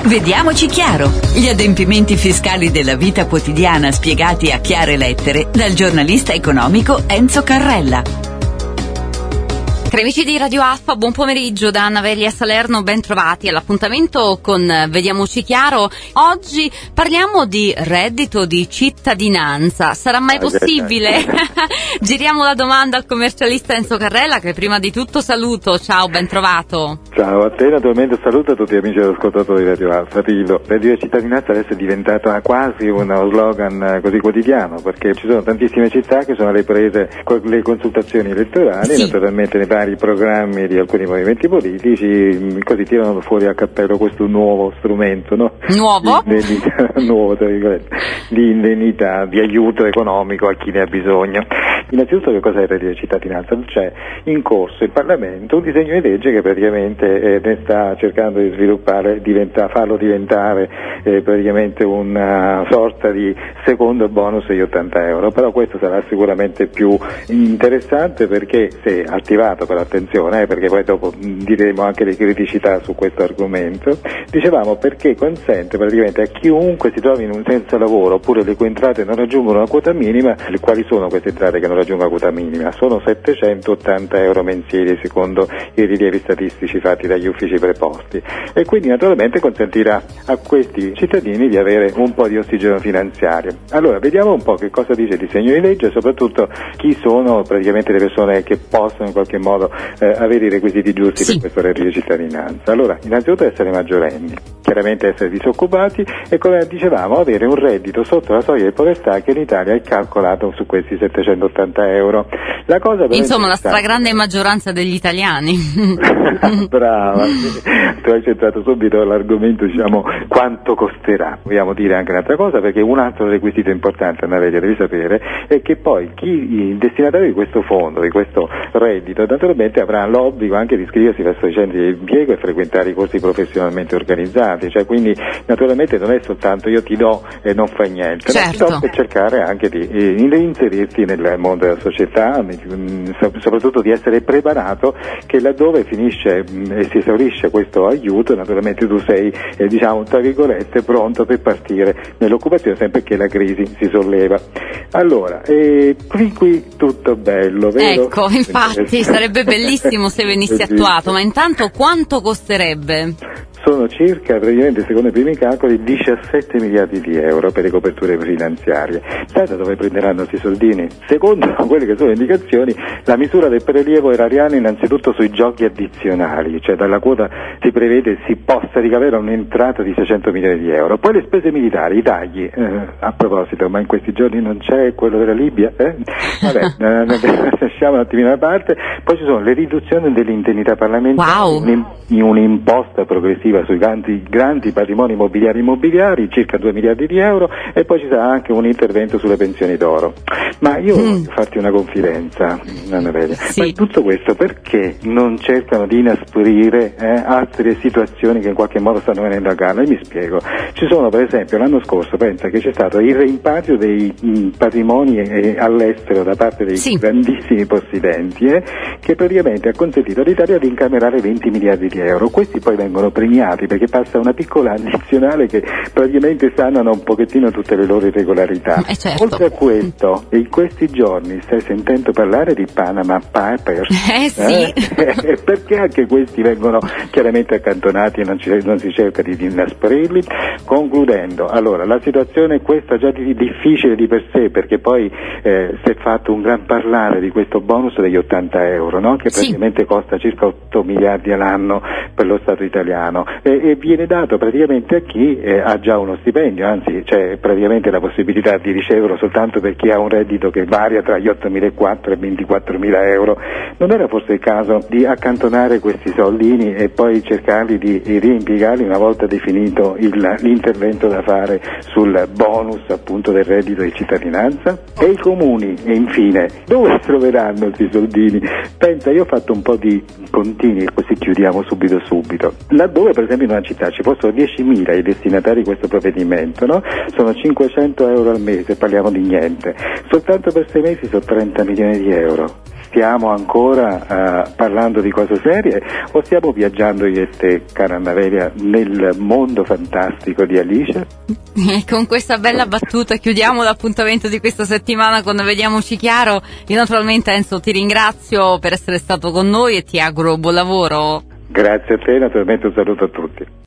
Vediamoci chiaro. Gli adempimenti fiscali della vita quotidiana spiegati a chiare lettere dal giornalista economico Enzo Carrella. Cari amici di Radio Alfa, buon pomeriggio da Anna Velia Salerno, ben trovati all'appuntamento con Vediamoci Chiaro. Oggi parliamo di reddito di cittadinanza. Sarà mai possibile? Giriamo la domanda al commercialista Enzo Carrella, che prima di tutto saluto. Ciao, ben trovato. Ciao a te, naturalmente saluto a tutti gli amici ascoltatori di Radio Alfa. Reddito di cittadinanza adesso è diventata quasi uno slogan così quotidiano, perché ci sono tantissime città che sono alle prese con le consultazioni elettorali, sì. Naturalmente nei vari programmi di alcuni movimenti politici, così tirano fuori a cappello questo nuovo strumento, no? Nuovo? Nuovo, tra virgolette, di indennità, di aiuto economico a chi ne ha bisogno. Innanzitutto, che cos'è il reddito di cittadinanza? C'è in corso in Parlamento un disegno di legge che praticamente ne sta cercando di sviluppare, farlo diventare praticamente una sorta di secondo bonus di 80 euro, però questo sarà sicuramente più interessante perché, se attivato, per attenzione, perché poi dopo diremo anche le criticità su questo argomento, dicevamo, perché consente praticamente a chiunque si trovi senza lavoro oppure le cui entrate non raggiungono la quota minima. Quali sono queste entrate che non raggiungono la quota minima? Sono 780 euro mensili secondo i rilievi statistici fatti dagli uffici preposti, e quindi naturalmente consentirà a questi cittadini di avere un po' di ossigeno finanziario. Allora, vediamo un po' che cosa dice il disegno di legge e soprattutto chi sono praticamente le persone che possono in qualche modo avere i requisiti giusti per questo reddito di cittadinanza. Allora, innanzitutto essere maggiorenni, chiaramente essere disoccupati e, come dicevamo, avere un reddito sotto la soglia di povertà che in Italia è calcolato su questi 780 euro. La cosa insomma, la stragrande maggioranza degli italiani. Brava, tu hai centrato subito l'argomento, diciamo, quanto costerà. Vogliamo dire anche un'altra cosa, perché un altro requisito importante, Anna Velia, devi sapere, è che poi il destinatario di questo fondo, di questo reddito, naturalmente avrà l'obbligo anche di iscriversi presso i centri di impiego e frequentare i corsi professionalmente organizzati, cioè quindi naturalmente non è soltanto io ti do e non fai niente, certo. Ma ti do per cercare anche di inserirti nel mondo della società, soprattutto di essere preparato che laddove finisce e si esaurisce questo aiuto, naturalmente tu sei diciamo tra virgolette pronto per partire nell'occupazione sempre che la crisi si solleva. Allora, qui tutto bello, vero? Ecco, infatti sarebbe bellissimo se venisse attuato, ma intanto quanto costerebbe? Sono circa, praticamente secondo i primi calcoli, 17 miliardi di euro per le coperture finanziarie. Sai da dove prenderanno questi soldini? Secondo quelle che sono le indicazioni, la misura del prelievo erariale innanzitutto sui giochi addizionali, cioè dalla quota si prevede si possa ricavare un'entrata di 600 milioni di euro. Poi le spese militari, i tagli, a proposito, ma in questi giorni non c'è quello della Libia? Vabbè, lasciamo un attimino da parte. Poi ci sono le riduzioni delle indennità parlamentari, un'imposta progressiva sui grandi patrimoni immobiliari, circa 2 miliardi di euro, e poi ci sarà anche un intervento sulle pensioni d'oro. Ma io voglio farti una confidenza, Anna Velia. Sì. Ma in tutto questo perché non cercano di inasprire altre situazioni che in qualche modo stanno venendo a galla? E mi spiego. Ci sono, per esempio, l'anno scorso, pensa che c'è stato il rimpatrio dei patrimoni all'estero da parte dei grandissimi possidenti, che praticamente ha consentito all'Italia di incamerare 20 miliardi di euro. Questi poi vengono premiati perché passa una piccola addizionale che praticamente sanano un pochettino tutte le loro irregolarità. Certo. Oltre a questo, in questi giorni stai sentendo parlare di Panama Papers? Sì. Perché anche questi vengono chiaramente accantonati e non si cerca di inasperirli. Concludendo, allora, la situazione è questa già difficile di per sé, perché poi si è fatto un gran parlare di questo bonus degli 80 euro, no? Che praticamente costa circa 8 miliardi all'anno per lo Stato italiano, e viene dato praticamente a chi ha già uno stipendio, anzi c'è praticamente la possibilità di riceverlo soltanto per chi ha un reddito che varia tra gli 8.400 e i 24.000 euro. Non era forse il caso di accantonare questi soldini e poi cercarli di rimpiegarli una volta definito l'intervento da fare sul bonus appunto del reddito di cittadinanza? E i comuni, e infine, dove troveranno questi soldini? Pensa, io ho fatto un po' di contini e così chiudiamo subito. Laddove per esempio in una città ci fossero 10.000 i destinatari di questo provvedimento, no? Sono 500 euro al mese, parliamo di niente. Soltanto per 6 mesi sono 30 milioni di euro. stiamo ancora parlando di cose serie o stiamo viaggiando io e te, cara Anna Velia, nel mondo fantastico di Alice? E con questa bella battuta chiudiamo l'appuntamento di questa settimana con Vediamoci Chiaro. Io naturalmente, Enzo, ti ringrazio per essere stato con noi e ti auguro buon lavoro. Grazie a te, naturalmente un saluto a tutti.